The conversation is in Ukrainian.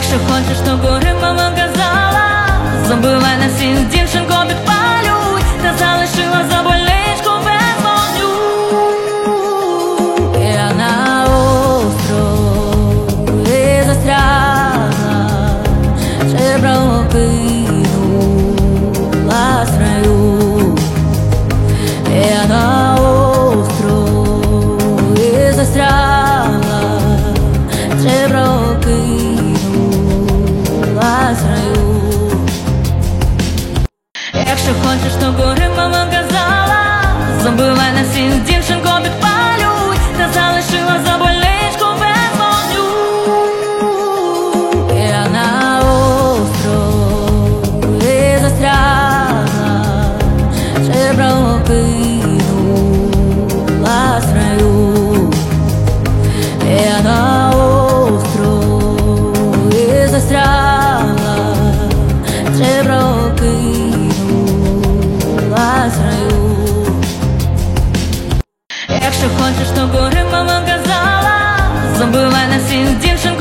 Якщо хочеш, то гори, мама казала, забивай на всіх дівчинку підпалюй, та залишила за больничку без вогню. Я на острові застрягла, жебрало кинула з раю. Я на острові застрягла, жебрало кинула з раю. Якщо хочеш, то гори, мама казала, забивай на всіх дівчинку підпалюй, та залишила за больничку без вогню. Я на острові застрягла, жебрало кинула з раю. Я на острові застрягла, жебрало кинула з раю. Якщо хочеш, то гори, мама казала, забивай на всіх дівчинку